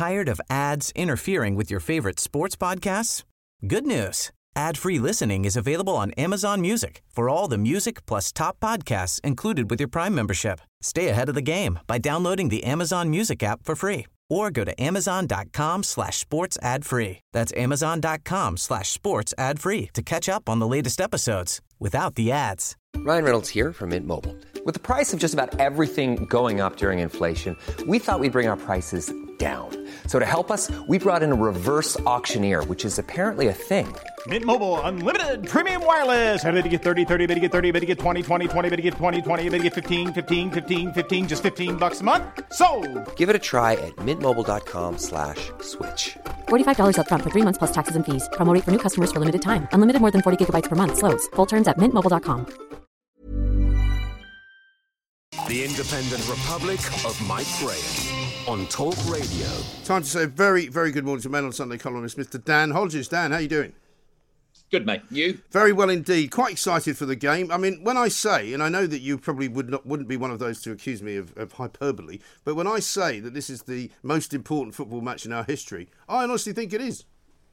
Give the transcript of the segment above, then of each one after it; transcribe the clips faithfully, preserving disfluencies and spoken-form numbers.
Tired of ads interfering with your favorite sports podcasts? Good news. Ad-free listening is available on Amazon Music for all the music plus top podcasts included with your Prime membership. Stay ahead of the game by downloading the Amazon Music app for free or go to amazon.com slash sports ad free. That's amazon.com slash sports ad free to catch up on the latest episodes without the ads. Ryan Reynolds here from Mint Mobile. With the price of just about everything going up during inflation, we thought we'd bring our prices down. So to help us, we brought in a reverse auctioneer, which is apparently a thing. Mint Mobile Unlimited Premium Wireless. How to get thirty, thirty, how to get thirty, how to get twenty, twenty, twenty, how to get twenty, twenty, how to get fifteen, fifteen, fifteen, fifteen, just fifteen bucks a month? Sold! Give it a try at mintmobile.com slash switch. forty-five dollars up front for three months plus taxes and fees. Promo rate for new customers for limited time. Unlimited more than forty gigabytes per month. Slows full terms at mint mobile dot com. The Independent Republic of Mike Graham on Talk Radio. Time to say a very, very good morning to Man on Sunday columnist Mister Dan Hodges. Dan, how you doing? Good, mate. You? Very well indeed. Quite excited for the game. I mean, when I say, and I know that you probably would not, wouldn't be one of those to accuse me of, of hyperbole, but when I say that this is the most important football match in our history, I honestly think it is.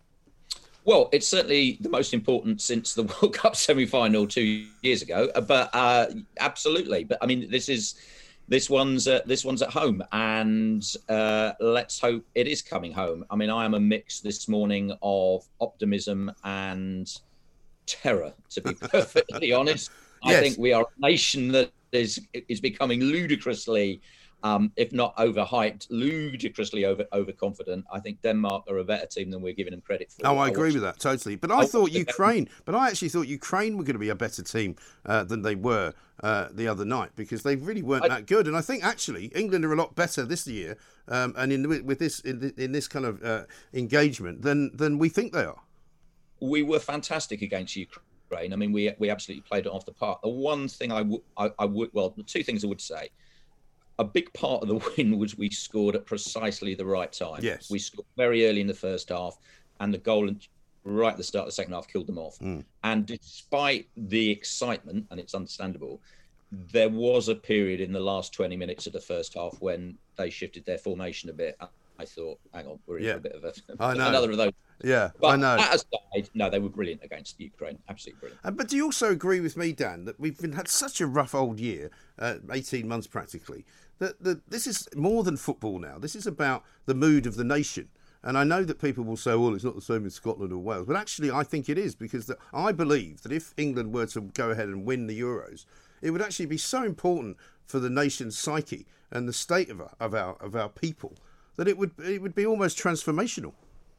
Well, it's certainly the most important since the World Cup semi-final two years ago. But uh, absolutely, but I mean, this is this one's uh, this one's at home, and uh, let's hope it is coming home. I mean, I am a mix this morning of optimism and terror, to be perfectly honest. Yes. I think we are a nation that is is becoming ludicrously. Um, if not overhyped, ludicrously over overconfident. I think Denmark are a better team than we're giving them credit for. Oh, I, I agree with that totally. But I, I thought Ukraine, but I actually thought Ukraine were going to be a better team uh, than they were uh, the other night, because they really weren't I, that good. And I think actually England are a lot better this year, um, and in with this in, in this kind of uh, engagement than than we think they are. We were fantastic against Ukraine. I mean, we we absolutely played it off the park. The one thing I would I, I would well, the two things I would say. A big part of the win was we scored at precisely the right time. Yes. We scored very early in the first half, and the goal right at the start of the second half killed them off. Mm. And despite the excitement, and it's understandable, there was a period in the last twenty minutes of the first half when they shifted their formation a bit. I thought, hang on, we're in yeah. a bit of a, I know. another of those. Yeah, but I know. That aside, no, they were brilliant against Ukraine. Absolutely brilliant. Uh, but do you also agree with me, Dan, that we've been, had such a rough old year, uh, eighteen months practically, that, that this is more than football now. This is about the mood of the nation. And I know that people will say, well, it's not the same in Scotland or Wales. But actually, I think it is, because that I believe that if England were to go ahead and win the Euros, it would actually be so important for the nation's psyche and the state of our, of our, of our people that it would it would be almost transformational.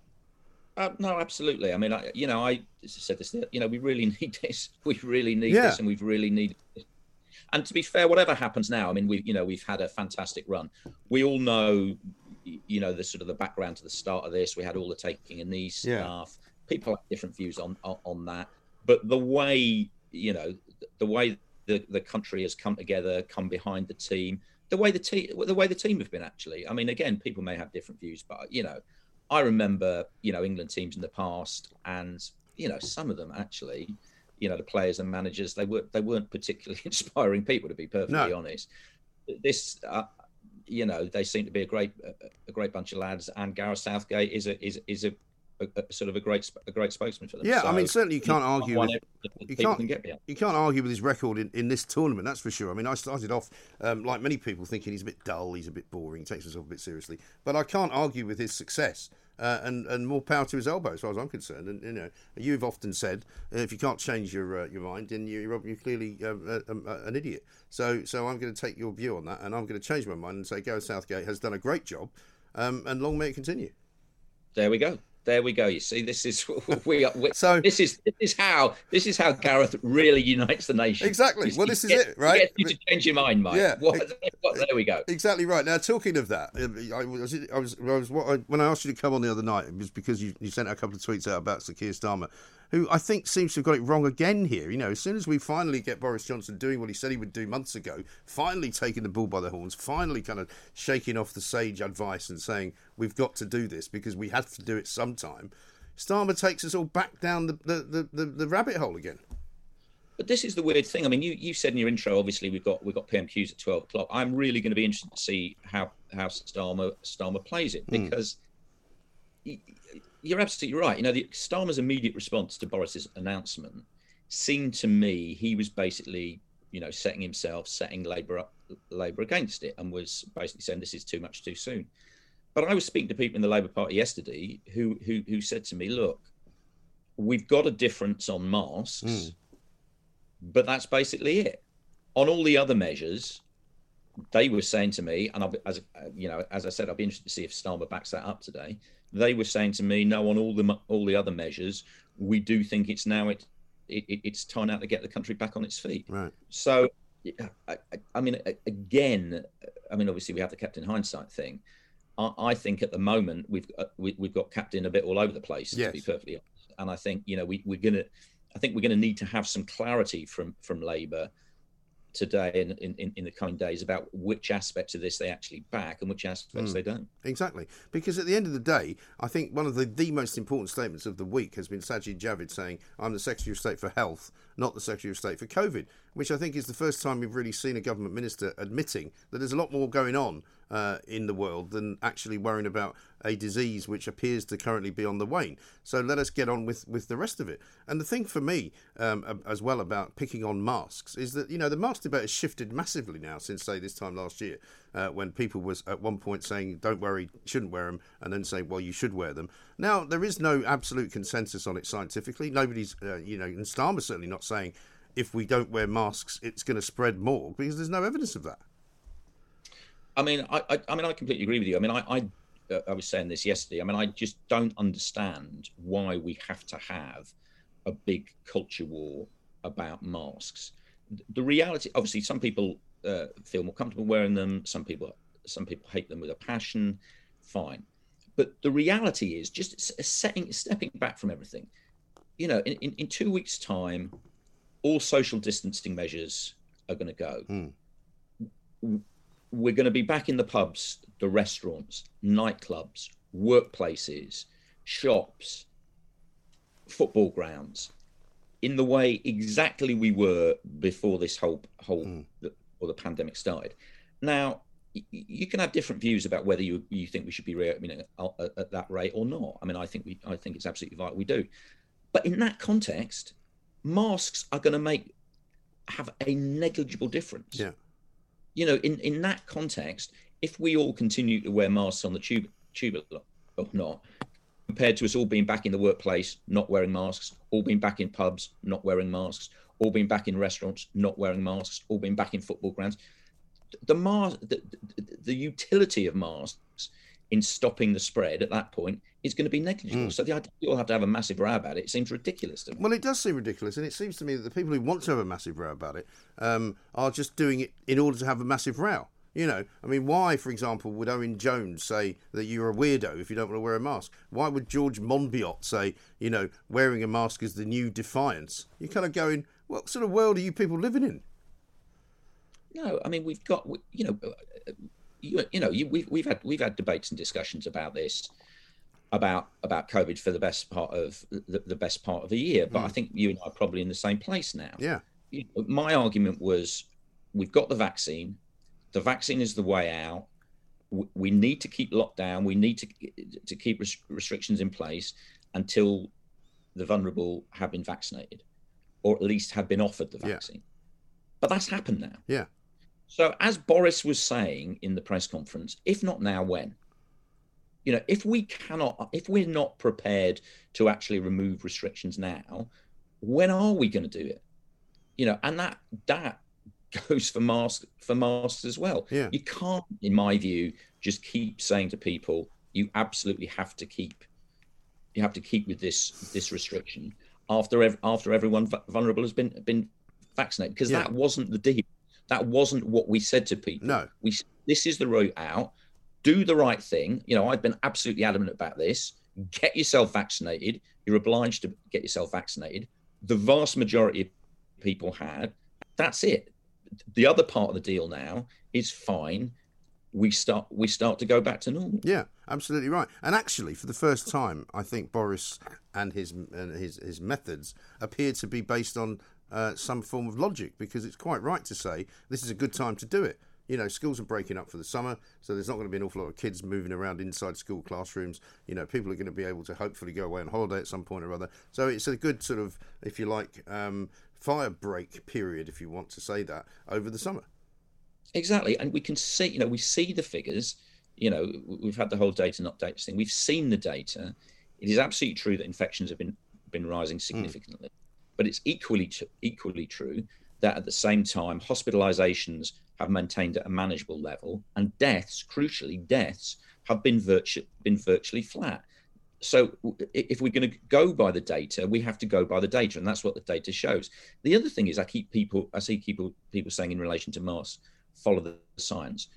Uh, no, absolutely. I mean, I, you know, I said this, you know, we really need this. We really need yeah. this, and we've really needed this. And to be fair, whatever happens now, I mean, we, you know, we've had a fantastic run. We all know, you know, the sort of the background to the start of this. We had all the taking a knee stuff. Yeah. People have different views on, on on that. But the way, you know, the way the, the country has come together, come behind the team, the way the team, the way the team have been actually. I mean, again, people may have different views, but you know, I remember, you know, England teams in the past, and you know, some of them actually, you know, the players and managers, they were they weren't particularly inspiring people, to be perfectly no. honest. This, uh, you know, they seem to be a great a great bunch of lads, and Gareth Southgate is a is is a, a, a sort of a great a great spokesman for them. Yeah, so, I mean, certainly you can't argue with, you can't, can get behind. You can't argue with his record in, in this tournament, that's for sure. I mean, I started off, um, like many people, thinking he's a bit dull, he's a bit boring, he takes himself a bit seriously. But I can't argue with his success. Uh, and, and more power to his elbow, as far as I'm concerned. And you know, you've often said, uh, if you can't change your uh, your mind, then you're, you're clearly uh, uh, uh, an idiot. So so I'm going to take your view on that, and I'm going to change my mind and say Gareth Southgate has done a great job, um, and long may it continue. There we go. There we go. You see, this is we. Are, we so this is this is how this is how Gareth really unites the nation. Exactly. Well, this is it, right? Get you to change your mind, Mike. Yeah. What, what, there we go. Exactly right. Now, talking of that, I was, I was, I was what I, when I asked you to come on the other night, it was because you, you sent a couple of tweets out about Sir Keir Starmer, who I think seems to have got it wrong again here. You know, as soon as we finally get Boris Johnson doing what he said he would do months ago, finally taking the bull by the horns, finally kind of shaking off the sage advice and saying we've got to do this because we have to do it sometime. Starmer takes us all back down the the, the, the, the rabbit hole again. But this is the weird thing. I mean, you, you said in your intro, obviously we've got we've got P M Qs at twelve o'clock. I'm really going to be interested to see how how Starmer Starmer plays it, because mm. you're absolutely right. You know, the Starmer's immediate response to Boris's announcement seemed to me he was basically, you know, setting himself, setting Labour up, Labour against it, and was basically saying this is too much too soon. But I was speaking to people in the Labour Party yesterday who who who said to me, look, we've got a difference on masks. Mm. But that's basically it. On all the other measures, they were saying to me, and I'll be, as you know, as I said, I'll be interested to see if Starmer backs that up today. They were saying to me, no, on all the all the other measures, we do think it's now it, it it's time now to get the country back on its feet. Right. So, I, I mean, again, I mean, obviously we have the Captain Hindsight thing. I, I think at the moment we've uh, we, we've got Captain a bit all over the place, yes. to be perfectly honest. And I think you know we we're gonna. I think we're going to need to have some clarity from from Labour today and in, in, in the coming days about which aspects of this they actually back and which aspects mm. they don't. Exactly. Because at the end of the day, I think one of the, the most important statements of the week has been Sajid Javid saying, I'm the Secretary of State for Health, not the Secretary of State for COVID, which I think is the first time we've really seen a government minister admitting that there's a lot more going on uh, in the world than actually worrying about a disease which appears to currently be on the wane. So let us get on with, with the rest of it. And the thing for me, um, as well, about picking on masks is that, you know, the mask debate has shifted massively now since, say, this time last year, uh, when people was at one point saying, don't worry, shouldn't wear them, and then saying, well, you should wear them. Now, there is no absolute consensus on it scientifically. Nobody's, uh, you know, and Starmer's certainly not saying if we don't wear masks, it's going to spread more, because there's no evidence of that. I mean, I, I, I mean, I completely agree with you. I mean, I, I, uh, I was saying this yesterday. I mean, I just don't understand why we have to have a big culture war about masks. The reality, obviously, some people uh, feel more comfortable wearing them. Some people, some people hate them with a passion. Fine, but the reality is just setting, stepping back from everything. You know, in, in, in two weeks' time, all social distancing measures are going to go. Mm. We're going to be back in the pubs, the restaurants, nightclubs, workplaces, shops, football grounds, in the way exactly we were before this whole whole mm. or the pandemic started. Now, you can have different views about whether you you think we should be reopening at, at that rate or not. I mean, I think we I think it's absolutely vital we do. But in that context, masks are going to make have a negligible difference. Yeah. You know, in, in that context, if we all continue to wear masks on the tube, tube or not, compared to us all being back in the workplace, not wearing masks, all being back in pubs, not wearing masks, all being back in restaurants, not wearing masks, all being back in football grounds, the, mas- the, the, the utility of masks in stopping the spread at that point is going to be negligible. Mm. So the idea you all have to have a massive row about it, it seems ridiculous to me. Well, it does seem ridiculous, and it seems to me that the people who want to have a massive row about it um, are just doing it in order to have a massive row. You know, I mean, why, for example, would Owen Jones say that you're a weirdo if you don't want to wear a mask? Why would George Monbiot say, you know, wearing a mask is the new defiance? You're kind of going, what sort of world are you people living in? No, I mean, we've got, you know, you, you know, you, we've we've had we've had debates and discussions about this, about about COVID for the best part of the, the best part of a year. But mm. I think you and I are probably in the same place now. Yeah. You know, my argument was, we've got the vaccine. The vaccine is the way out. We need to keep lockdown. We need to to keep res- restrictions in place until the vulnerable have been vaccinated, or at least have been offered the vaccine. Yeah. But that's happened now. Yeah. So as Boris was saying in the press conference, if not now, when? You know, if we cannot, if we're not prepared to actually remove restrictions now, when are we going to do it? You know, and that that goes for masks for masks as well. Yeah. You can't, in my view, just keep saying to people, you absolutely have to keep, you have to keep with this this restriction after ev- after everyone v- vulnerable has been been vaccinated, because yeah. that wasn't the deal. That wasn't what we said to people. No. We this is the route out. Do the right thing. You know, I've been absolutely adamant about this. Get yourself vaccinated. You're obliged to get yourself vaccinated. The vast majority of people had. That's it. The other part of the deal now is fine. We start we start to go back to normal. Yeah, absolutely right. And actually, for the first time, I think Boris and his and his his methods appear to be based on uh, some form of logic, because it's quite right to say this is a good time to do it. You know, schools are breaking up for the summer, so there's not going to be an awful lot of kids moving around inside school classrooms. You know, people are going to be able to hopefully go away on holiday at some point or other. So it's a good sort of, if you like, um, fire break period, if you want to say that, over the summer. Exactly. And we can see, you know, we see the figures. You know, we've had the whole data not data thing. We've seen the data. It is absolutely true that infections have been been rising significantly, mm. but it's equally t- equally true that at the same time, hospitalizations have maintained at a manageable level, and deaths, crucially, deaths have been virtu- been virtually flat. So if we're going to go by the data, we have to go by the data, and that's what the data shows. The other thing is, I keep people, I see people people saying in relation to masks, follow the science.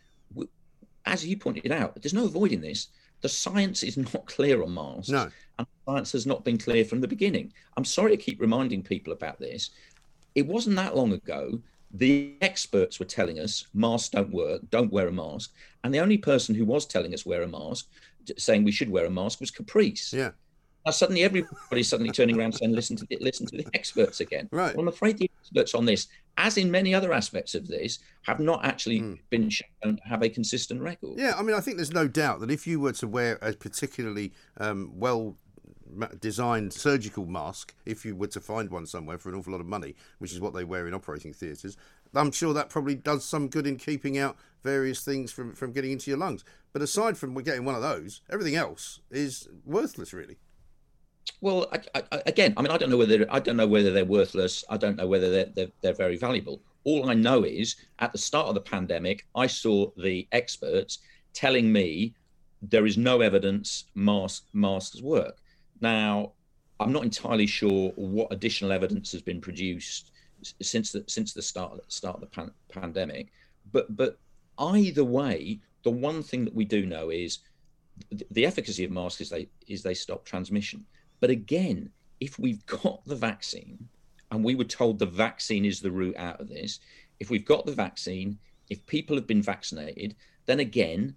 As you pointed out, there's no avoiding this. The science is not clear on masks, no. and science has not been clear from the beginning. I'm sorry to keep reminding people about this. It wasn't that long ago, the experts were telling us masks don't work, don't wear a mask. And the only person who was telling us wear a mask, saying we should wear a mask, was Caprice. Yeah. Now suddenly everybody's suddenly turning around saying, listen to the, listen to the experts again. Right. Well, I'm afraid the experts on this, as in many other aspects of this, have not actually mm. been shown to have a consistent record. Yeah, I mean, I think there's no doubt that if you were to wear a particularly um, well designed surgical mask, if you were to find one somewhere for an awful lot of money, which is what they wear in operating theatres, I'm sure that probably does some good in keeping out various things from, from getting into your lungs. But aside from getting one of those, everything else is worthless, really. Well, I, I, again, I mean, I don't know whether I don't know whether they're worthless. I don't know whether they're, they're they're very valuable. All I know is, at the start of the pandemic, I saw the experts telling me there is no evidence mask masks work. Now, I'm not entirely sure what additional evidence has been produced since the since the start start of the pan, pandemic, but but either way, the one thing that we do know is the, the efficacy of masks is they is they stop transmission. But again, if we've got the vaccine, and we were told the vaccine is the route out of this, if we've got the vaccine, if people have been vaccinated, then again,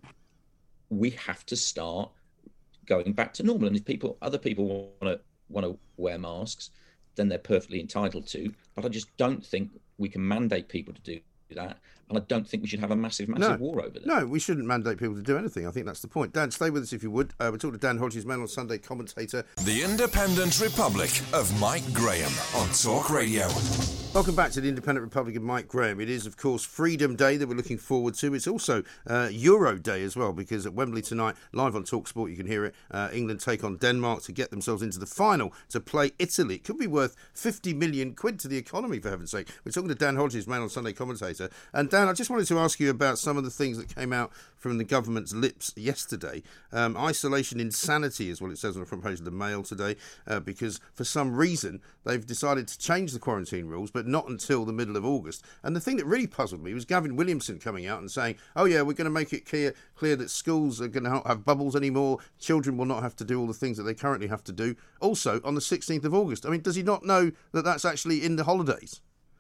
we have to start going back to normal. And if people, other people want to want to wear masks, then they're perfectly entitled to. But I just don't think we can mandate people to do that. And I don't think we should have a massive, massive no, war over that. No, we shouldn't mandate people to do anything. I think that's the point. Dan, stay with us if you would. Uh, we're talking to Dan Hodges, Man on Sunday commentator. The Independent Republic of Mike Graham on Talk Radio. Welcome back to the Independent Republic of Mike Graham. It is, of course, Freedom Day that we're looking forward to. It's also uh, Euro Day as well, because at Wembley tonight, live on TalkSport, you can hear it, uh, England take on Denmark to get themselves into the final to play Italy. It could be worth fifty million quid to the economy, for heaven's sake. We're talking to Dan Hodges, Man on Sunday commentator. And Dan, I just wanted to ask you about some of the things that came out from the government's lips yesterday. Um, isolation insanity is what it says on the front page of the Mail today, uh, because for some reason they've decided to change the quarantine rules, but not until the middle of August. And the thing that really puzzled me was Gavin Williamson coming out and saying, oh yeah, we're going to make it clear, clear that schools are going to not have bubbles anymore, children will not have to do all the things that they currently have to do. Also, on the sixteenth of August. I mean, does he not know that that's actually in the holidays?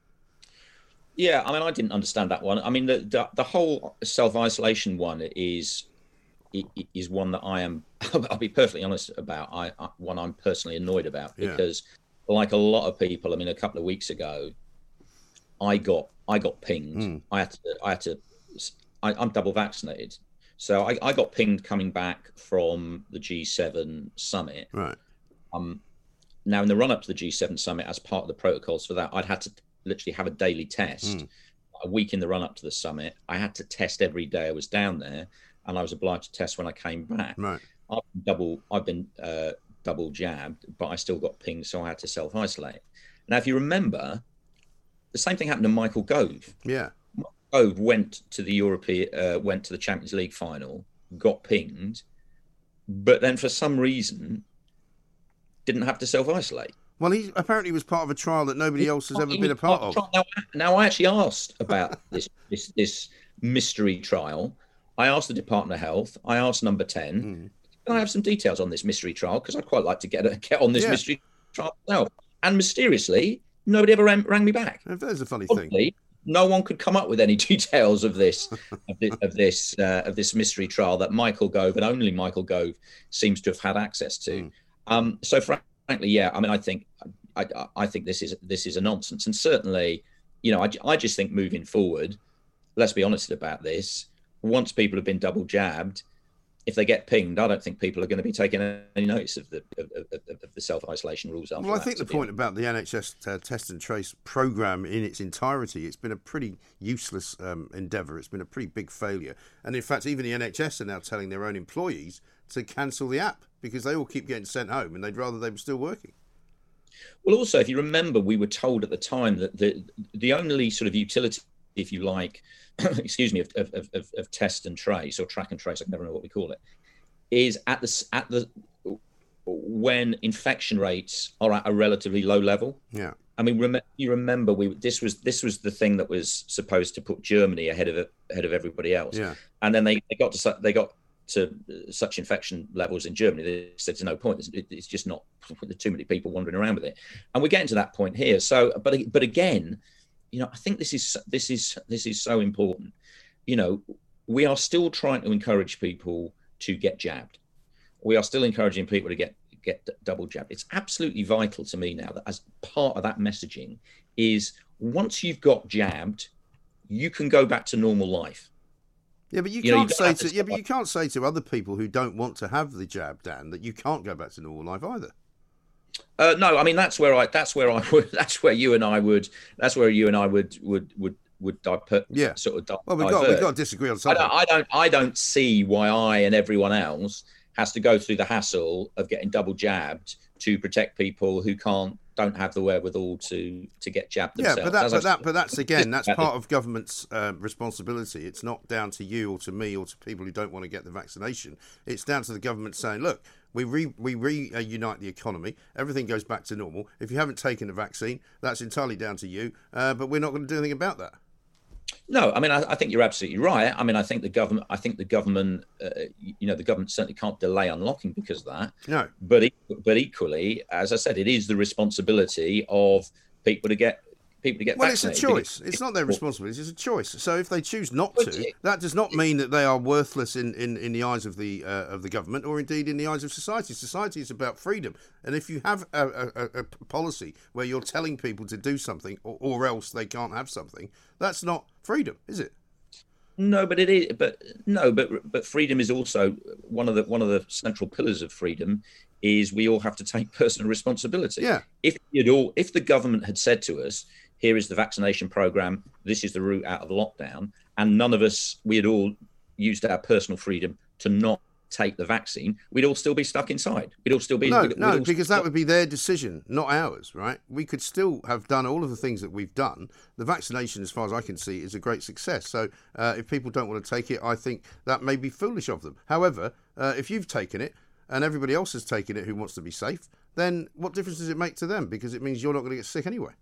Yeah, I mean, I didn't understand that one. I mean, the the, the whole self-isolation one is is one that I am, I'll be perfectly honest about, I, I one I'm personally annoyed about, because yeah. like a lot of people, I mean, a couple of weeks ago, I got I got pinged. Mm. I had to I had to I, I'm double vaccinated, so I, I got pinged coming back from the G seven summit. Right. Um. Now, in the run up to the G seven summit, as part of the protocols for that, I'd had to literally have a daily test. Mm. A week in the run up to the summit, I had to test every day I was down there, and I was obliged to test when I came back. Right. I've been double I've been uh, double jabbed, but I still got pinged, so I had to self isolate. Now, if you remember, the same thing happened to Michael Gove. Yeah. Michael Gove went to the European, uh, went to the Champions League final, got pinged, but then for some reason didn't have to self isolate. Well, he apparently was part of a trial that nobody else has ever been a part of. Now, now, I actually asked about this, this this mystery trial. I asked the Department of Health. I asked Number ten. Mm. Can I have some details on this mystery trial? Because I'd quite like to get a, get on this yeah. mystery trial myself. And mysteriously, nobody ever rang, rang me back. There's a funny Obviously, thing. No one could come up with any details of this of this of this, uh, of this mystery trial that Michael Gove, and only Michael Gove, seems to have had access to. Mm. Um, so frankly, yeah, I mean, I think I, I think this is this is a nonsense. And certainly, you know, I, I just think moving forward, let's be honest about this. Once people have been double jabbed, if they get pinged, I don't think people are going to be taking any notice of the of, of, of the self-isolation rules. After well, I that, think the point about the N H S uh, test and trace programme in its entirety, it's been a pretty useless um, endeavour. It's been a pretty big failure. And in fact, even the N H S are now telling their own employees to cancel the app because they all keep getting sent home and they'd rather they were still working. Well, also, if you remember, we were told at the time that the the only sort of utility, if you like, excuse me, of, of, of, of test and trace or track and trace, I can never know what we call it, is at the at the when infection rates are at a relatively low level. Yeah, I mean, rem- you remember we this was this was the thing that was supposed to put Germany ahead of ahead of everybody else. Yeah, and then they, they got to they got to such infection levels in Germany. They said there's no point. It's, it's just not. There's too many people wandering around with it, and we're getting to that point here. So, but but again. You know, I think this is this is this is so important. You know, we are still trying to encourage people to get jabbed. We are still encouraging people to get get double jabbed. It's absolutely vital to me now that as part of that messaging is once you've got jabbed, you can go back to normal life. Yeah, but you, you can't know, you say to, to yeah, but you can't say to other people who don't want to have the jab, Dan, that you can't go back to normal life either. Uh, no, I mean that's where I that's where I would that's where you and I would that's where you and I would would would would divert, yeah sort of di- well we've divert. got we've got to disagree on something. I don't, I don't I don't see why I and everyone else has to go through the hassle of getting double jabbed to protect people who can't don't have the wherewithal to to get jabbed themselves. Yeah, but that, As but, I- that, but that's again, that's part of government's uh, responsibility. It's not down to you or to me or to people who don't want to get the vaccination. It's down to the government saying, look, we re, we reunite the economy, everything goes back to normal. If you haven't taken the vaccine, that's entirely down to you, uh, but we're not going to do anything about that. No, I mean, I, I think you're absolutely right. I mean, I think the government, I think the government, uh, you know, the government certainly can't delay unlocking because of that. No. But e- but equally, as I said, it is the responsibility of people to get people to get Well, vaccinated. it's a choice. It's not their responsibility. It's a choice. So if they choose not to, that does not mean that they are worthless in, in, in the eyes of the uh, of the government or indeed in the eyes of society. Society is about freedom. And if you have a, a, a policy where you're telling people to do something or, or else they can't have something, that's not freedom, is it? No, but it is. But no, but but freedom is also one of the one of the central pillars of freedom. Is we all have to take personal responsibility. Yeah. If it all, if the government had said to us, "Here is the vaccination program. This is the route out of lockdown," and none of us, we had all used our personal freedom to not take the vaccine, we'd all still be stuck inside. We'd all still be no, we'd, no, we'd because that would be their decision, not ours, right? We could still have done all of the things that we've done. The vaccination, as far as I can see, is a great success. So uh, if people don't want to take it, I think that may be foolish of them. However, uh, if you've taken it and everybody else has taken it who wants to be safe, then what difference does it make to them? Because it means you're not going to get sick anyway.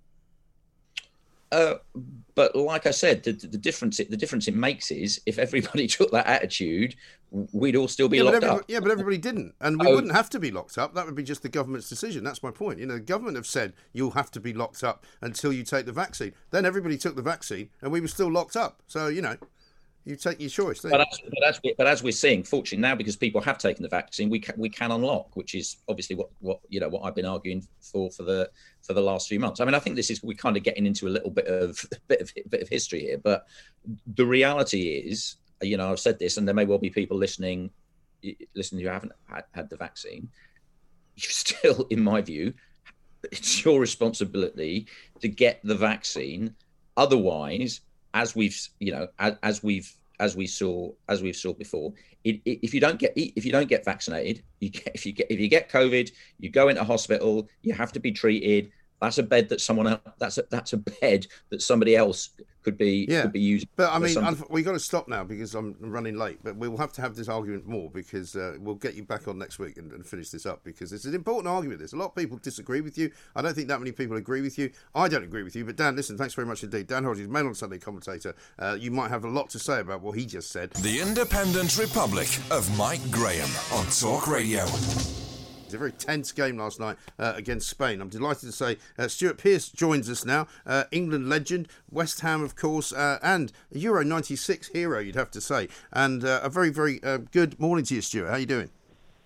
Uh, but like I said, the, the difference it, the difference it makes is if everybody took that attitude, we'd all still be yeah, locked but every, up. Yeah, but everybody didn't, and we oh. wouldn't have to be locked up. That would be just the government's decision. That's my point. You know, the government have said you'll have to be locked up until you take the vaccine. Then everybody took the vaccine, and we were still locked up. So you know, you take your choice. But as, but, as we, but as we're seeing, fortunately now, because people have taken the vaccine, we can, we can unlock, which is obviously what, what you know what I've been arguing for for the for the last few months. I mean, I think this is we're kind of getting into a little bit of bit of bit of history here, but the reality is, you know, I've said this, and there may well be people listening listening who haven't had, had the vaccine. You still, in my view, it's your responsibility to get the vaccine. Otherwise, as we've, you know, as, as we've, as we saw, as we've saw before, it, it, if you don't get, if you don't get vaccinated, you get, if you get, if you get COVID, you go into hospital, you have to be treated. That's a bed that someone else, that's a, that's a bed that somebody else could be, yeah. could be using. But I mean, unf- we've got to stop now because I'm running late, but we'll have to have this argument more because uh, we'll get you back on next week and, and finish this up because it's an important argument. This. A lot of people disagree with you. I don't think that many people agree with you. I don't agree with you. But Dan, listen, thanks very much indeed. Dan Hodges, Mail on Sunday commentator. Uh, you might have a lot to say about what he just said. The Independent Republic of Mike Graham on Talk Radio. A very tense game last night uh, against Spain. I'm delighted to say uh, Stuart Pearce joins us now. Uh, England legend, West Ham, of course, uh, and a Euro ninety-six hero, you'd have to say. And uh, a very, very uh, good morning to you, Stuart. How are you doing?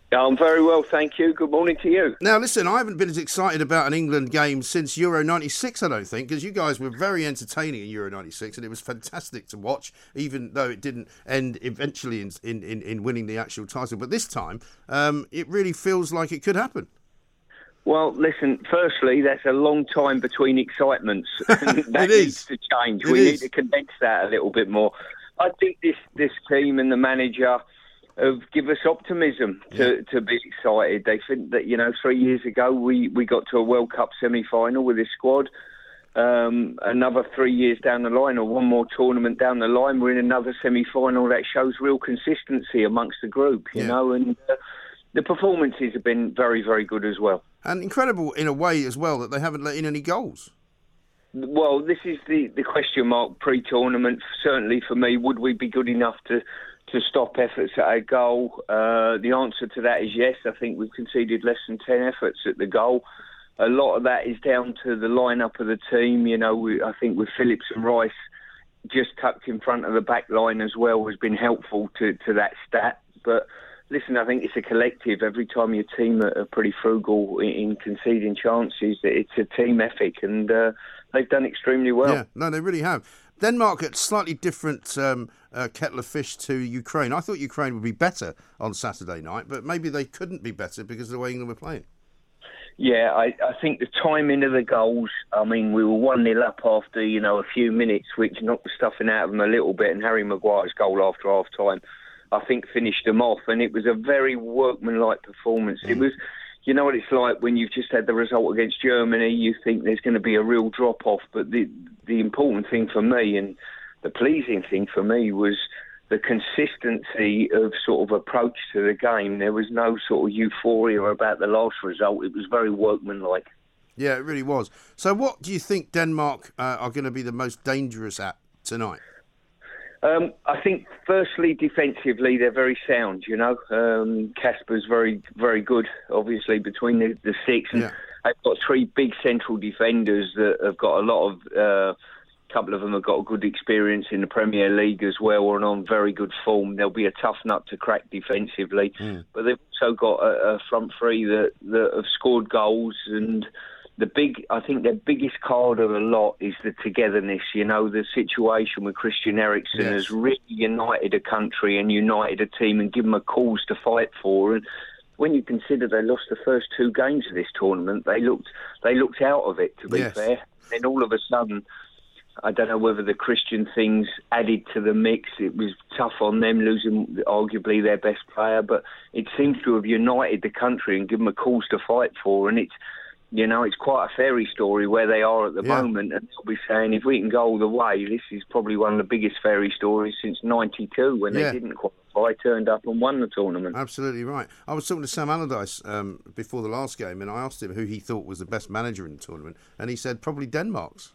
I'm very well, thank you. Good morning to you. Now, listen, I haven't been as excited about an England game since Euro ninety-six, I don't think, because you guys were very entertaining in Euro ninety-six, and it was fantastic to watch, even though it didn't end eventually in in, in, in winning the actual title. But this time, um, it really feels like it could happen. Well, listen, firstly, that's a long time between excitements. that it needs is. to change. It we is. need to condense that a little bit more. I think this, this team and the manager have give us optimism to, yeah. to be excited. They think that, you know, three years ago we, we got to a World Cup semi-final with this squad. Um, another three years down the line, or one more tournament down the line, we're in another semi-final. That shows real consistency amongst the group, you yeah. know, and uh, the performances have been very, very good as well. And incredible in a way as well that they haven't let in any goals. Well, this is the, the question mark pre-tournament. Certainly for me, would we be good enough to, to stop efforts at a goal? Uh, the answer to that is yes. I think we've conceded less than ten efforts at the goal. A lot of that is down to the lineup of the team. You know, we, I think with Phillips and Rice just tucked in front of the back line as well has been helpful to, to that stat. But listen, I think it's a collective. Every time your team are pretty frugal in conceding chances, it's a team ethic, and uh, they've done extremely well. Yeah, no, they really have. Denmark at slightly different um, uh, kettle of fish to Ukraine. I thought Ukraine would be better on Saturday night, but maybe they couldn't be better because of the way England were playing. Yeah, I, I think the timing of the goals, I mean, we were one nil up after, you know, a few minutes, which knocked the stuffing out of them a little bit, and Harry Maguire's goal after half-time, I think, finished them off, and it was a very workmanlike performance. Mm. It was, you know what it's like when you've just had the result against Germany, you think there's going to be a real drop-off, but the the important thing for me, and the pleasing thing for me, was the consistency of sort of approach to the game. There was no sort of euphoria about the last result. It was very workmanlike. Yeah, it really was. So what do you think Denmark uh, are going to be the most dangerous at tonight? Um, I think, firstly, defensively, they're very sound, you know. Um, Kasper's very, very good, obviously, between the, the six. And yeah. they've got three big central defenders that have got a lot of... Uh, a couple of them have got a good experience in the Premier League as well, and on very good form. They'll be a tough nut to crack defensively. Mm. But they've also got a, a front three that, that have scored goals, and... The big, I think their biggest card of the lot is the togetherness. You know, the situation with Christian Eriksen yes. has really united a country and united a team and given them a cause to fight for. And when you consider they lost the first two games of this tournament, they looked they looked out of it, to be yes. fair. Then all of a sudden, I don't know whether the Christian things added to the mix. It was tough on them losing arguably their best player, but it seems to have united the country and given them a cause to fight for. And it's You know, it's quite a fairy story where they are at the yeah. moment, and they'll be saying, if we can go all the way, this is probably one of the biggest fairy stories since ninety-two, when yeah. they didn't qualify, turned up and won the tournament. Absolutely right. I was talking to Sam Allardyce um, before the last game, and I asked him who he thought was the best manager in the tournament, and he said probably Denmark's.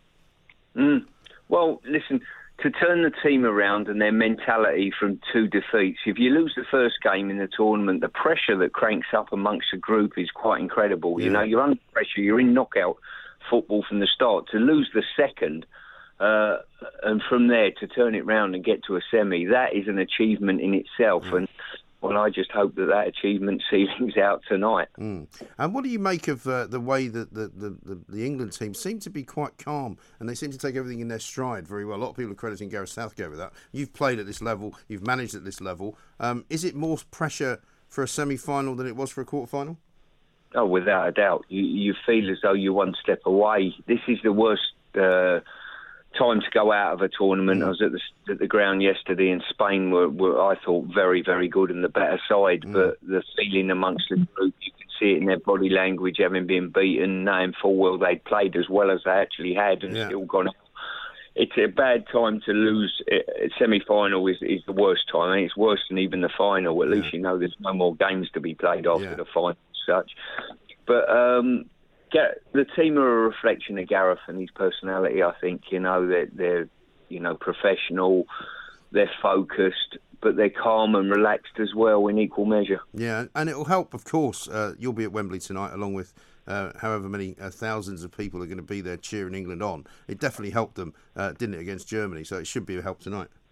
Mm. Well, listen, to turn the team around and their mentality from two defeats, if you lose the first game in the tournament, the pressure that cranks up amongst the group is quite incredible. Yeah. You know, you're under pressure, you're in knockout football from the start. To lose the second, uh, and from there to turn it round and get to a semi, that is an achievement in itself. Mm. And well, I just hope that that achievement ceiling's out tonight. Mm. And what do you make of uh, the way that the, the, the, the England team seem to be quite calm, and they seem to take everything in their stride very well? A lot of people are crediting Gareth Southgate with that. You've played at this level, you've managed at this level. Um, is it more pressure for a semi-final than it was for a quarter-final? Oh, without a doubt. You, you feel as though you're one step away. This is the worst... Uh, time to go out of a tournament. Mm. I was at the, at the ground yesterday, and Spain were, were, I thought, very, very good and the better side. Mm. But the feeling amongst the group, you can see it in their body language, having been beaten, knowing full well they'd played as well as they actually had and yeah. still gone out. It's a bad time to lose. A semi-final is, is the worst time. I mean, it's worse than even the final. At yeah. least you know there's no more games to be played after yeah. the final as such. But... Um, the team are a reflection of Gareth and his personality. I think, you know, they're, they're, you know, professional, they're focused, but they're calm and relaxed as well in equal measure. Yeah, and it will help, of course. Uh, you'll be at Wembley tonight, along with uh, however many uh, thousands of people are going to be there cheering England on. It definitely helped them, uh, didn't it, against Germany? So it should be a help tonight.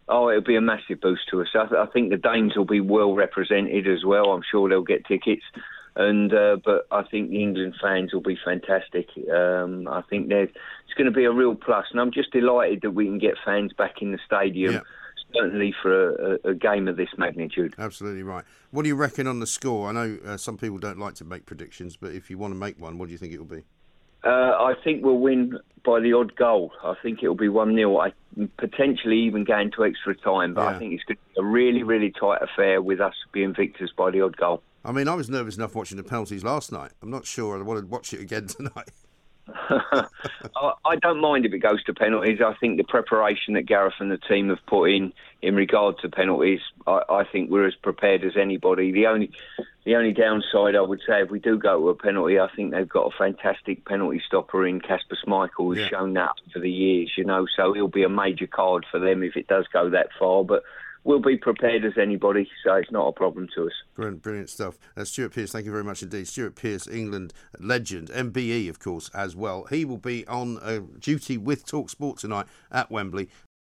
Oh, it'll be a massive boost to us. I, th- I think the Danes will be well represented as well. I'm sure they'll get tickets. And uh, but I think the England fans will be fantastic. Um, I think it's going to be a real plus, and I'm just delighted that we can get fans back in the stadium, yeah. certainly for a, a game of this magnitude. Absolutely right. What do you reckon on the score? I know uh, some people don't like to make predictions, but if you want to make one, what do you think it will be? Uh, I think we'll win by the odd goal. I think it'll be one nil. I potentially even going to extra time, but yeah. I think it's going to be a really, really tight affair with us being victors by the odd goal. I mean, I was nervous enough watching the penalties last night. I'm not sure I want to watch it again tonight. I, I don't mind if it goes to penalties. I think the preparation that Gareth and the team have put in in regard to penalties, I, I think we're as prepared as anybody. The only the only downside, I would say, if we do go to a penalty, I think they've got a fantastic penalty stopper in Kasper Schmeichel, who's yeah. shown that for the years, you know, so he'll be a major card for them if it does go that far. But we'll be prepared as anybody, so it's not a problem to us. Brilliant, brilliant stuff. Uh, Stuart Pearce, thank you very much indeed. Stuart Pearce, England legend, M B E, of course, as well. He will be on uh, duty with TalkSport tonight at Wembley.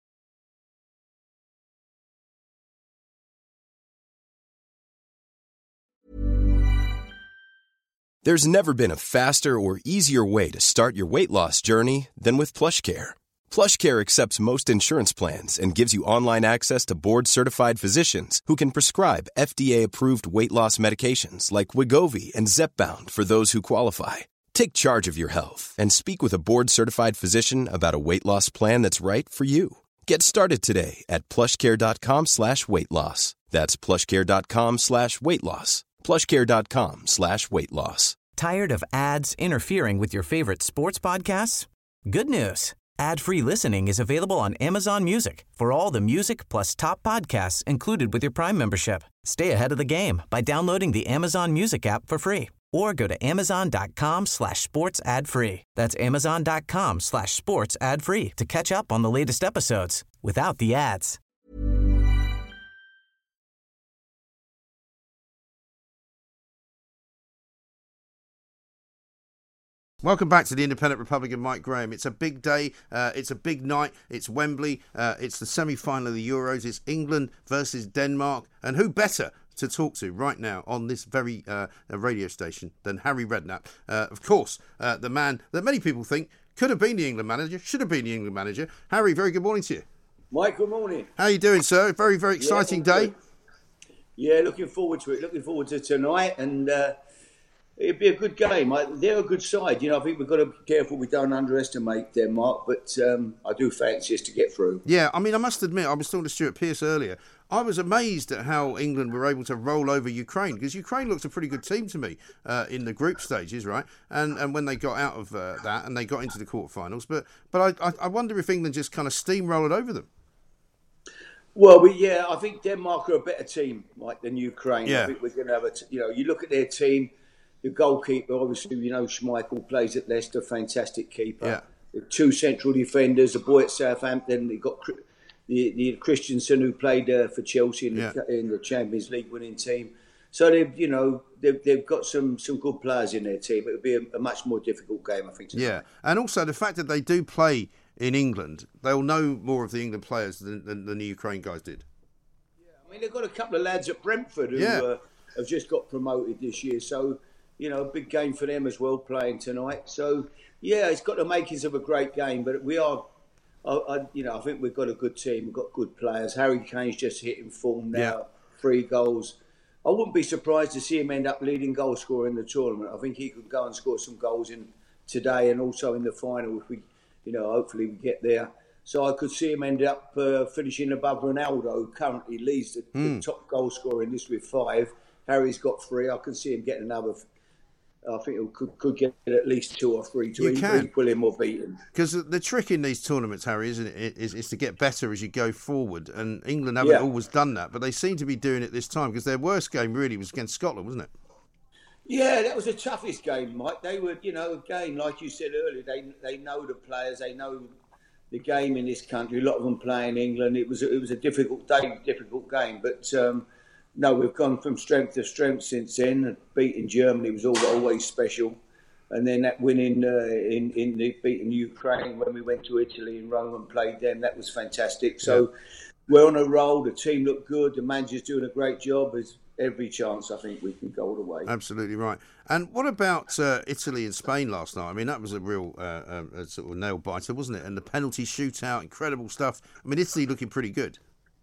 There's never been a faster or easier way to start your weight loss journey than with PlushCare. PlushCare accepts most insurance plans and gives you online access to board-certified physicians who can prescribe F D A-approved weight loss medications like Wegovy and Zepbound for those who qualify. Take charge of your health and speak with a board-certified physician about a weight loss plan that's right for you. Get started today at plushcare.com slash weight loss. That's plushcare.com slash weight loss. plushcare.com slash weight loss. Tired of ads interfering with your favorite sports podcasts? Good news. Ad-free listening is available on Amazon Music for all the music plus top podcasts included with your Prime membership. Stay ahead of the game by downloading the Amazon Music app for free or go to amazon.com slash sports ad free. That's amazon.com slash sports ad free to catch up on the latest episodes without the ads. Welcome back to the Independent Republican, Mike Graham. It's a big day. Uh, it's a big night. It's Wembley. Uh, it's the semi-final of the Euros. It's England versus Denmark. And who better to talk to right now on this very uh, radio station than Harry Redknapp? Uh, of course, uh, the man that many people think could have been the England manager, should have been the England manager. Harry, very good morning to you. Mike, good morning. How are you doing, sir? Very, very exciting yeah, day. Yeah, looking forward to it. Looking forward to tonight. And uh, it'd be a good game. They're a good side. You know, I think we've got to be careful we don't underestimate Denmark, but um, I do fancy us to get through. Yeah, I mean, I must admit, I was talking to Stuart Pearce earlier. I was amazed at how England were able to roll over Ukraine, because Ukraine looked a pretty good team to me uh, in the group stages, right? And and when they got out of uh, that and they got into the quarterfinals. But but I, I wonder if England just kind of steamrolled over them. Well, we, yeah, I think Denmark are a better team, Mike, than Ukraine. Yeah. I think we're going to have a, t- you know, you look at their team. The goalkeeper, obviously, you know, Schmeichel plays at Leicester, fantastic keeper. Yeah. The two central defenders, a boy at Southampton. They've got the, the Christensen, who played uh, for Chelsea in, yeah. the, in the Champions League winning team. So they've, you know, they've, they've got some, some good players in their team. It'll be a, a much more difficult game, I think. Tonight. Yeah, and also the fact that they do play in England, they'll know more of the England players than, than, than the Ukraine guys did. Yeah, I mean, they've got a couple of lads at Brentford who yeah. uh, have just got promoted this year. So, you know, a big game for them as well, playing tonight. So, yeah, it's got the makings of a great game, but we are, I, I, you know, I think we've got a good team, we've got good players. Harry Kane's just hitting form now, yeah. three goals. I wouldn't be surprised to see him end up leading goal scorer in the tournament. I think he could go and score some goals in today and also in the final if we, you know, hopefully we get there. So I could see him end up uh, finishing above Ronaldo, who currently leads the, mm. the top goal scorer in this with five. Harry's got three. I can see him getting another. I think he could, could get at least two or three to equal him or beat him. Because the trick in these tournaments, Harry, isn't it, is, is to get better as you go forward. And England haven't yeah. always done that, but they seem to be doing it this time because their worst game really was against Scotland, wasn't it? Yeah, that was the toughest game, Mike. They were, you know, again, like you said earlier, they they know the players, they know the game in this country. A lot of them play in England. It was it was a difficult day, difficult game, but. Um, No, we've gone from strength to strength since then. Beating Germany was always special. And then that winning uh, in, in the beating Ukraine when we went to Italy and Rome and played them, that was fantastic. So, we're on a roll. The team look good. The manager's doing a great job. There's every chance I think we can go all the way. Absolutely right. And what about uh, Italy and Spain last night? I mean, that was a real uh, uh, a sort of nail biter, wasn't it? And the penalty shootout, incredible stuff. I mean, Italy looking pretty good.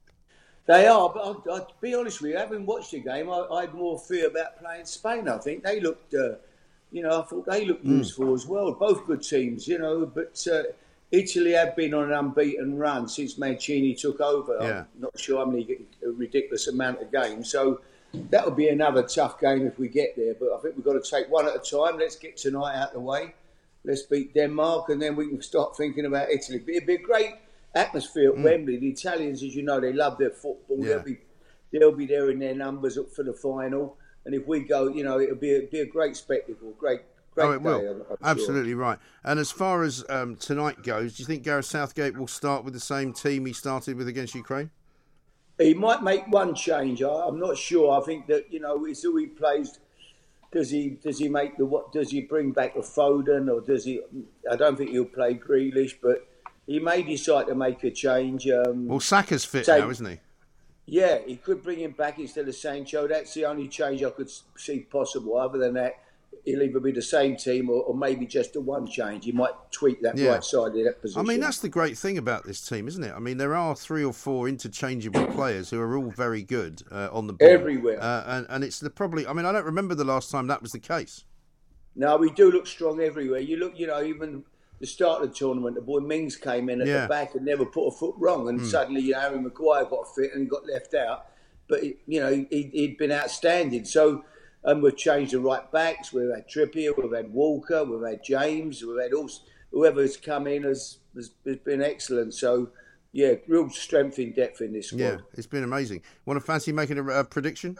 They are, but I'll, I'll be honest with you, having watched the game, I, I had more fear about playing Spain. I think they looked, uh, you know, I thought they looked mm. useful as well. Both good teams, you know, but uh, Italy have been on an unbeaten run since Mancini took over. Yeah. I'm not sure how many, a ridiculous amount of games. So that would be another tough game if we get there. But I think we've got to take one at a time. Let's get tonight out of the way. Let's beat Denmark, and then we can start thinking about Italy. It'd be a great atmosphere at mm. Wembley. The Italians, as you know, they love their football. Yeah. They'll be they'll be there in their numbers up for the final. And if we go, you know, it'll be a, be a great spectacle, great great oh, it day. will. I'm, I'm Absolutely sure. right. And as far as um, tonight goes, do you think Gareth Southgate will start with the same team he started with against Ukraine? He might make one change. I, I'm not sure. I think that, you know, it's who he plays. Does he does he make the what? Does he bring back a Foden, or does he? I don't think he'll play Grealish, but he may decide to make a change. Um, well, Saka's fit say, now, isn't he? Yeah, he could bring him back instead of Sancho. That's the only change I could see possible. Other than that, he'll either be the same team or, or maybe just a one change. He might tweak that Yeah. right side of that position. I mean, that's the great thing about this team, isn't it? I mean, there are three or four interchangeable players who are all very good uh, on the ball. Everywhere. Uh, and, and it's the probably, I mean, I don't remember the last time that was the case. No, we do look strong everywhere. You look, you know, even the start of the tournament, the boy Mings came in at Yeah. the back and never put a foot wrong, and Mm. suddenly, you know, Harry Maguire got fit and got left out. But it, you know, he, he'd been outstanding. So, and we've changed the right backs. We've had Trippier, we've had Walker, we've had James, we've had all whoever's come in has, has has been excellent. So, yeah, real strength in depth in this squad. Yeah, it's been amazing. Want to fancy making a, a prediction?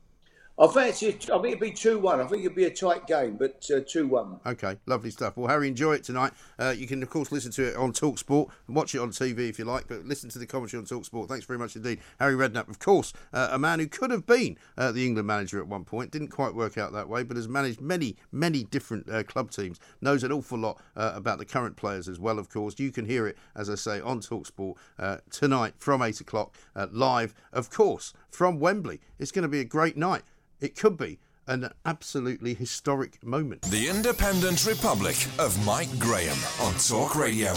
I fancy it, I think it'd be two one. I think it'd be a tight game, but uh, two one. Okay, lovely stuff. Well, Harry, enjoy it tonight. Uh, you can, of course, listen to it on TalkSport. Watch it on T V if you like, but listen to the commentary on TalkSport. Thanks very much indeed. Harry Redknapp, of course, uh, a man who could have been uh, the England manager at one point. Didn't quite work out that way, but has managed many, many different uh, club teams. Knows an awful lot uh, about the current players as well, of course. You can hear it, as I say, on TalkSport uh, tonight from eight o'clock, uh, live, of course, from Wembley. It's going to be a great night. It could be an absolutely historic moment. The Independent Republic of Mike Graham on Talk Radio.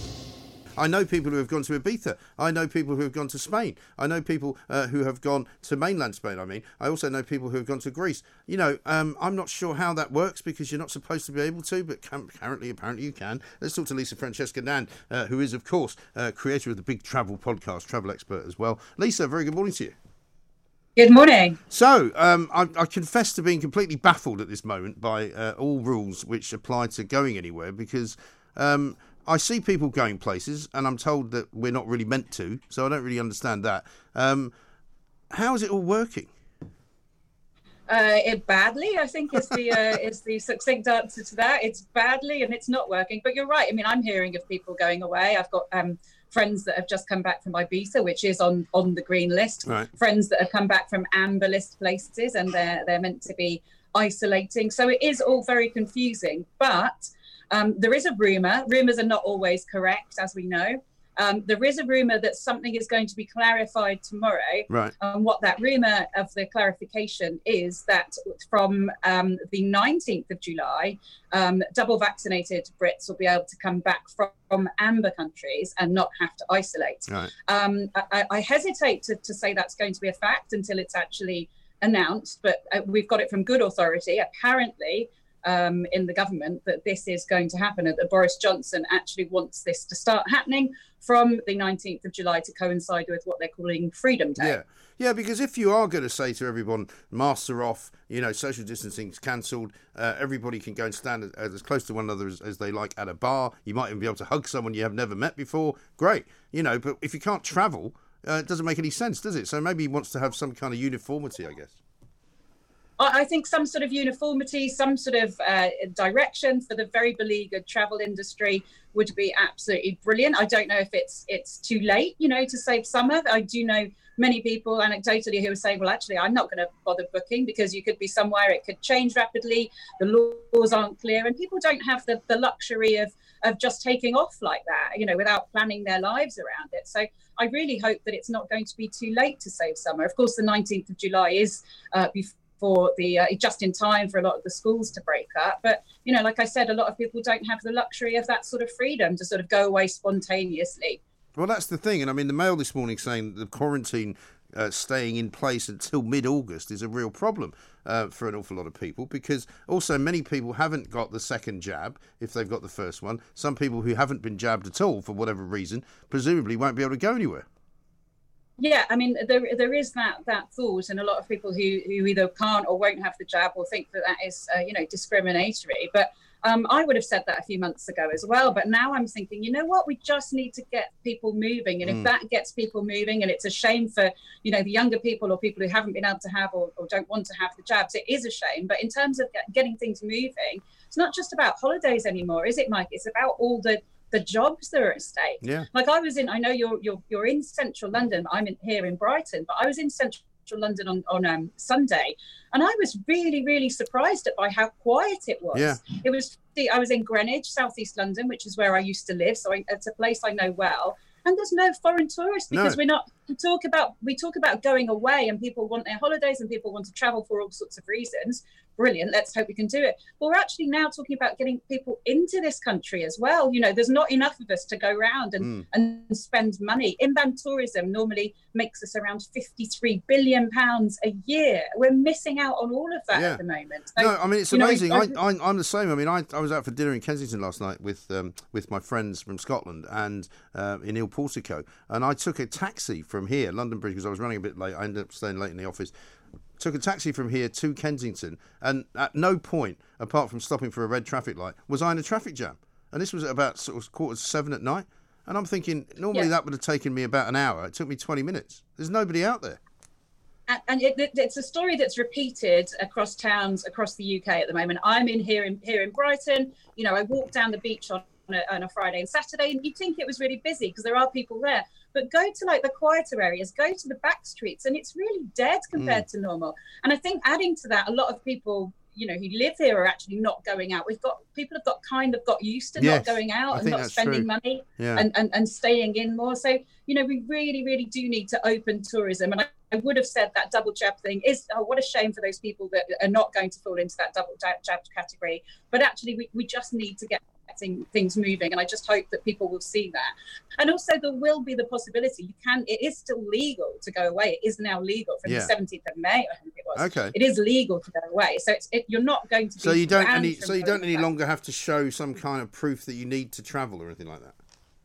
I know people who have gone to Ibiza. I know people who have gone to Spain. I know people uh, who have gone to mainland Spain, I mean. I also know people who have gone to Greece. You know, um, I'm not sure how that works because you're not supposed to be able to, but can, apparently, apparently you can. Let's talk to Lisa Francesca Nand, uh, who is, of course, uh, creator of the Big Travel podcast, travel expert as well. Lisa, very good morning to you. Good morning. So, um, I, I confess to being completely baffled at this moment by uh, all rules which apply to going anywhere because um, I see people going places and I'm told that we're not really meant to, so I don't really understand that. Um, how is it all working? Uh, it badly, I think, is the uh, is the succinct answer to that. It's badly and it's not working. But you're right. I mean, I'm hearing of people going away. I've got um, friends that have just come back from Ibiza, which is on, on the green list. Right. Friends that have come back from amber list places, and they're they're meant to be isolating. So it is all very confusing. But um, there is a rumour. Rumours are not always correct, as we know. Um, there is a rumour that something is going to be clarified tomorrow. Right. And what that rumour of the clarification is that from um, the nineteenth of July, um, double vaccinated Brits will be able to come back from, from amber countries and not have to isolate. Right. Um, I, I hesitate to, to say that's going to be a fact until it's actually announced, but uh, we've got it from good authority. Apparently, Um, in the government that this is going to happen, and that Boris Johnson actually wants this to start happening from the nineteenth of July to coincide with what they're calling Freedom Day. Yeah, yeah. Because if you are going to say to everyone, masks are off, you know, social distancing's cancelled, uh, everybody can go and stand as, as close to one another as, as they like at a bar. You might even be able to hug someone you have never met before. Great, you know. But if you can't travel, uh, it doesn't make any sense, does it? So maybe he wants to have some kind of uniformity, I guess. I think some sort of uniformity, some sort of uh, direction for the very beleaguered travel industry would be absolutely brilliant. I don't know if it's it's too late, you know, to save summer. I do know many people anecdotally who are saying, well, actually, I'm not going to bother booking because you could be somewhere, it could change rapidly, the laws aren't clear, and people don't have the, the luxury of of just taking off like that, you know, without planning their lives around it. So I really hope that it's not going to be too late to save summer. Of course, the nineteenth of July is uh, before for the uh, just in time for a lot of the schools to break up. But, you know, like I said, a lot of people don't have the luxury of that sort of freedom to sort of go away spontaneously. Well, that's the thing. And I mean, the Mail this morning saying the quarantine uh, staying in place until mid-August is a real problem uh, for an awful lot of people, because also many people haven't got the second jab if they've got the first one. Some people who haven't been jabbed at all for whatever reason presumably won't be able to go anywhere. Yeah, I mean, there there is that that thought, and a lot of people who, who either can't or won't have the jab will think that that is, uh, you know, discriminatory. But um, I would have said that a few months ago as well. But now I'm thinking, you know what, we just need to get people moving. And if mm. that gets people moving, and it's a shame for, you know, the younger people or people who haven't been able to have or, or don't want to have the jabs, it is a shame. But in terms of get, getting things moving, it's not just about holidays anymore, is it, Mike? It's about all the the jobs that are at stake. Yeah. Like I was in, I know you're you're you're in central London. I'm in, here in Brighton, but I was in central London on on um, Sunday, and I was really really surprised at by how quiet it was. Yeah. It was. I was in Greenwich, southeast London, which is where I used to live, so I, it's a place I know well. And there's no foreign tourists because no. we're not we talk about we talk about going away, and people want their holidays and people want to travel for all sorts of reasons. Brilliant. Let's hope we can do it. But we're actually now talking about getting people into this country as well. You know, there's not enough of us to go around and, mm. and spend money. Inbound tourism normally makes us around fifty-three billion pounds a year. We're missing out on all of that yeah. at the moment. So, no, I mean, it's amazing. Know, I, I, I'm the same. I mean, I, I was out for dinner in Kensington last night with um, with my friends from Scotland and uh, in Il Portico. And I took a taxi from here, London Bridge, because I was running a bit late. I ended up staying late in the office. Took a taxi from here to Kensington, and at no point, apart from stopping for a red traffic light, was I in a traffic jam. And this was at about sort of quarter to seven at night. And I'm thinking, normally yeah. that would have taken me about an hour. It took me twenty minutes. There's nobody out there. And, and it, it's a story that's repeated across towns across the U K at the moment. I'm in here in here in Brighton. You know, I walked down the beach on a, on a Friday and Saturday, and you'd think it was really busy because there are people there. But go to like the quieter areas, go to the back streets, and it's really dead compared mm. to normal. And I think adding to that, a lot of people, you know, who live here are actually not going out. We've got people have got kind of got used to yes, not going out I and not spending true. money yeah. and, and, and staying in more. So, you know, we really, really do need to open tourism. And I, I would have said that double jab thing is, oh, what a shame for those people that are not going to fall into that double jab category. But actually, we, we just need to get things moving, and I just hope that people will see that. And also there will be the possibility you can it is still legal to go away. It is now legal from yeah. the seventeenth of May, I think it was. Okay. It is legal to go away, so it's it, you're not going to be so you don't any so you don't any longer have to show some kind of proof that you need to travel or anything like that.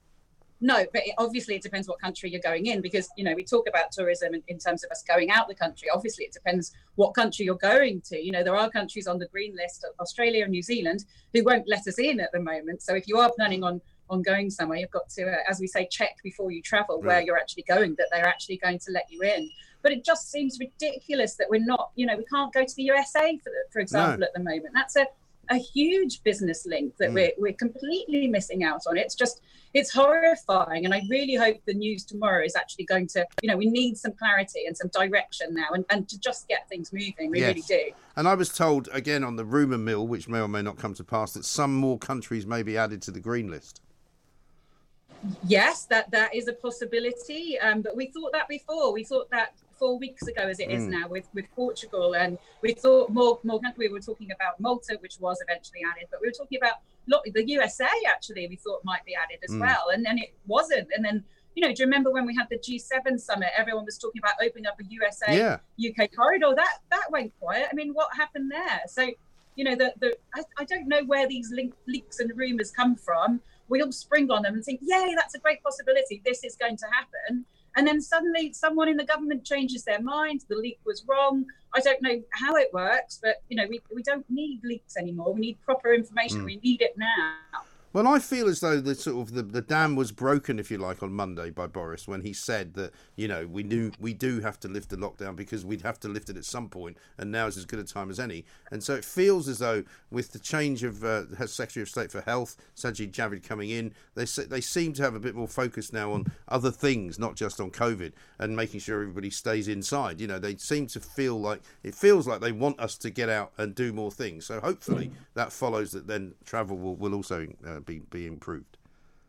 No, but it, obviously it depends what country you're going in, because, you know, we talk about tourism in, in terms of us going out the country. Obviously, it depends what country you're going to. You know, there are countries on the green list, Australia and New Zealand, who won't let us in at the moment. So if you are planning on, on going somewhere, you've got to, uh, as we say, check before you travel where right. you're actually going, that they're actually going to let you in. But it just seems ridiculous that we're not, you know, we can't go to the U S A, for, for example, no. at the moment. That's a a huge business link that mm. we're, we're completely missing out on. It's just, it's horrifying. And I really hope the news tomorrow is actually going to, you know, we need some clarity and some direction now, and, and to just get things moving. We yes. really do. And I was told, again, on the rumour mill, which may or may not come to pass, that some more countries may be added to the green list. Yes, that, that is a possibility. Um, but we thought that before. We thought that four weeks ago, as it is mm. now, with, with Portugal. And we thought more, more, we were talking about Malta, which was eventually added, but we were talking about the U S A, actually, we thought might be added as mm. well. And then it wasn't. And then, you know, do you remember when we had the G seven summit, everyone was talking about opening up a U S A, yeah. U K corridor? That that went quiet. I mean, what happened there? So, you know, the, the I, I don't know where these link, leaks and rumours come from. We all spring on them and think, yay, that's a great possibility. This is going to happen. And then suddenly someone in the government changes their mind. The leak was wrong. I don't know how it works, but, you know, we, we don't need leaks anymore. We need proper information. Mm. We need it now. Well, I feel as though the sort of the, the dam was broken, if you like, on Monday by Boris when he said that, you know, we knew we do have to lift the lockdown because we'd have to lift it at some point, and now is as good a time as any. And so it feels as though with the change of uh, Secretary of State for Health, Sajid Javid, coming in, they they seem to have a bit more focus now on other things, not just on COVID, and making sure everybody stays inside. You know, they seem to feel like it feels like they want us to get out and do more things. So hopefully that follows that then travel will, will also uh, be, be improved.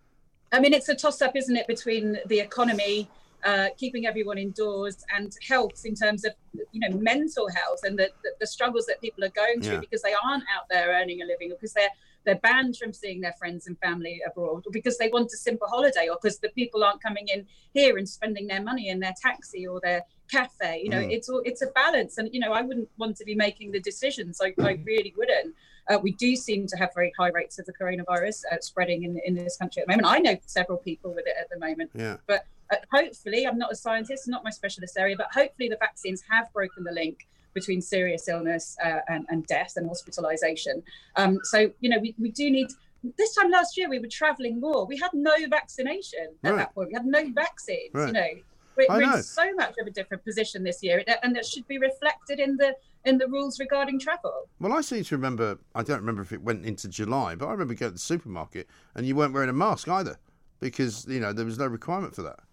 I mean, it's a toss-up, isn't it, between the economy, uh, keeping everyone indoors, and health in terms of, you know, mental health and the, the, the struggles that people are going through yeah. because they aren't out there earning a living, or because they're they're banned from seeing their friends and family abroad, or because they want a simple holiday, or because the people aren't coming in here and spending their money in their taxi or their cafe. You know, mm. it's all, it's a balance. And, you know, I wouldn't want to be making the decisions. I, I really wouldn't. Uh, we do seem to have very high rates of the coronavirus uh, spreading in, in this country at the moment. I know several people with it at the moment. Yeah. But uh, hopefully, I'm not a scientist, not my specialist area, but hopefully the vaccines have broken the link between serious illness uh, and, and death and hospitalisation. Um, so, you know, we, we do need... This time last year, we were travelling more. We had no vaccination at right. that point. We had no vaccines, right. you know. We're, I we're know. in so much of a different position this year, and that should be reflected in the in the rules regarding travel. Well, I seem to remember, I don't remember if it went into July, but I remember going to the supermarket and you weren't wearing a mask either because, you know, there was no requirement for that.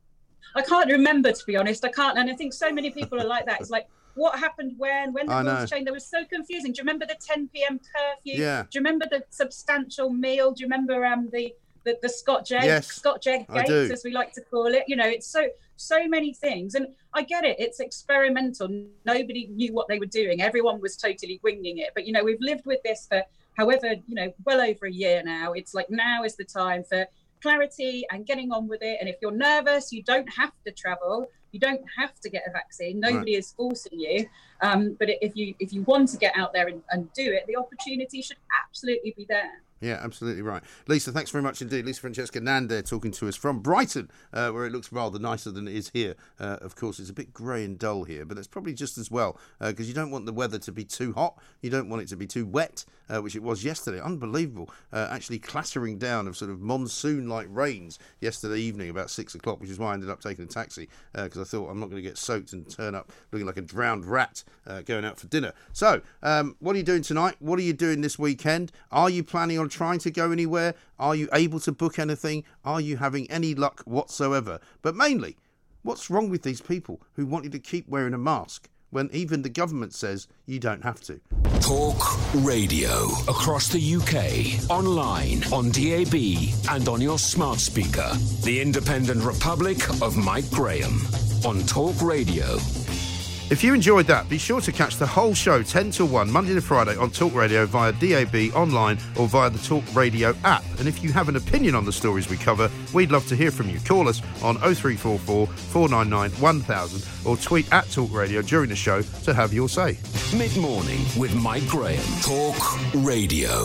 I can't remember, to be honest. I can't. And I think so many people are like that. It's like, what happened when? When the I rules know. changed? They were so confusing. Do you remember the ten p.m. curfew? Yeah. Do you remember the substantial meal? Do you remember um, the, the, the Scotch egg? Yes, Scotch egg I gates, do. as we like to call it. You know, it's so so many things. And I get it. It's experimental. Nobody knew what they were doing. Everyone was totally winging it. But, you know, we've lived with this for however, you know, well over a year now. It's like now is the time for clarity and getting on with it. And if you're nervous, you don't have to travel. You don't have to get a vaccine. Nobody right. is forcing you. Um, but if you if you want to get out there and, and do it, the opportunity should absolutely be there. Yeah, absolutely right. Lisa, thanks very much indeed. Lisa Francesca Nand there talking to us from Brighton, uh, where it looks rather nicer than it is here. Uh, of course, it's a bit grey and dull here, but that's probably just as well, because uh, you don't want the weather to be too hot. You don't want it to be too wet, uh, which it was yesterday. Unbelievable. Uh, actually clattering down of sort of monsoon-like rains yesterday evening about six o'clock, which is why I ended up taking a taxi, because uh, I thought I'm not going to get soaked and turn up looking like a drowned rat uh, going out for dinner. So, um, what are you doing tonight? What are you doing this weekend? Are you planning on trying to go anywhere? Are you able to book anything? Are you having any luck whatsoever? But mainly, what's wrong with these people who want you to keep wearing a mask when even the government says you don't have to? Talk Radio across the U K, online, on D A B and on your smart speaker. The Independent Republic of Mike Graham on Talk Radio. If you enjoyed that, be sure to catch the whole show ten till one, Monday to Friday on Talk Radio via D A B, online or via the Talk Radio app. And if you have an opinion on the stories we cover, we'd love to hear from you. Call us on oh three four four, four nine nine, one thousand or tweet at Talk Radio during the show to have your say. Mid-morning with Mike Graham. Talk Radio.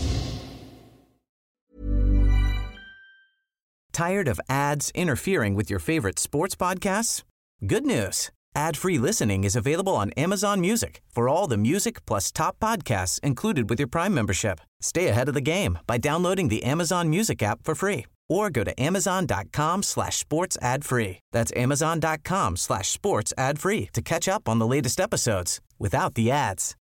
Tired of ads interfering with your favorite sports podcasts? Good news. Ad-free listening is available on Amazon Music for all the music plus top podcasts included with your Prime membership. Stay ahead of the game by downloading the Amazon Music app for free or go to amazon.com slash sports ad free. That's amazon.com slash sports ad free to catch up on the latest episodes without the ads.